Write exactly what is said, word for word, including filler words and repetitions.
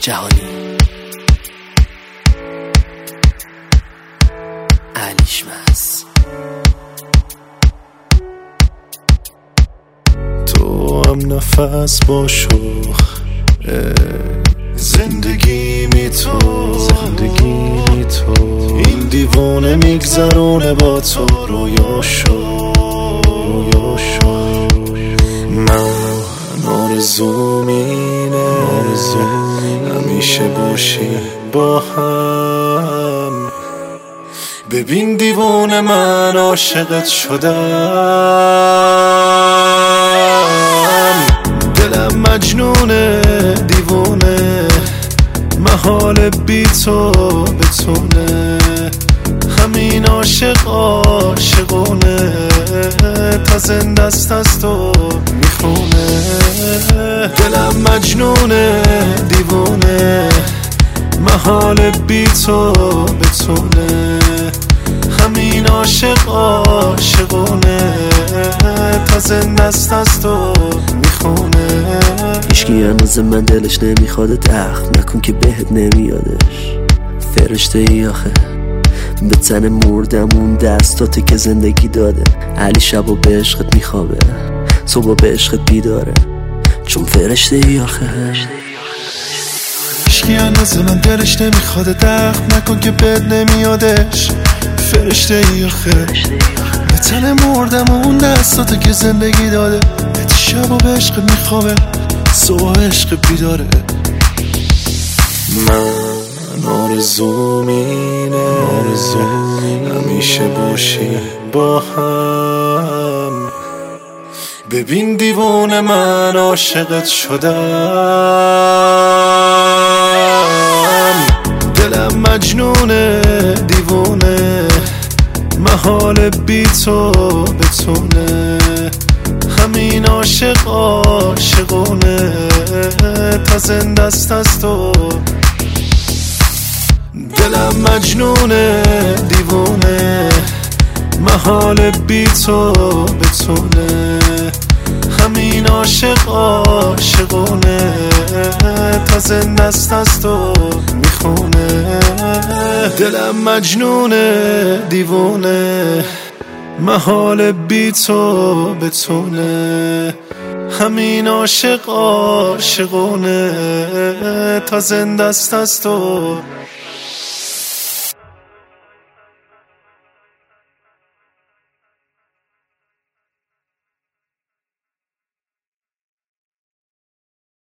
جهانی علیشمس. تو هم نفس با شوخ زندگی می تو زندگی می تو این دیوانه میگذرونه با تو رویا شو رویا شو. من آرزوم اینه همیشه باشی با هم. ببین دیوانه من عاشقت شدم، دلم مجنونه دیوانه محال بی تو بتونه. همین عاشق عاشقونه تا زنده است از تو میخونه. دلم مجنونه دیوانه محال بی تو بتونه. همین عاشق عاشقونه تا زنده است از تو میخونه. هیچکی هنوز من دلش نمیخواد دخل نکن که بهت نمیادش. فرشته ای آخه به تن مردمون دستاته که زندگی داده. علی شبا به عشقت میخوابه صبح به عشقت بیداره چون فرشته ای آخه. هیچکی هنوز من دلش نمیخواد دخل نکن که بهت نمیادش. فرشته ای آخه به تن مردمون دستاته که زندگی داده. شبا به عشقت میخوابه صبح عشق بیداره. من آرزوم اینه همیشه باشی با هم. ببین دیوانه من عاشقت شدم، دلم مجنونه دیوانه محال بی تو بتونه. همین عاشق عاشقونه تا زنده است از تو. دلم مجنونه دیوانه محال بی تو بتونه. همین عاشق عاشقونه تا زنده است از تو میخونه. دلم مجنونه دیوانه محال بی تو بتونه. همین عاشق عاشقونه تا زنده است از تو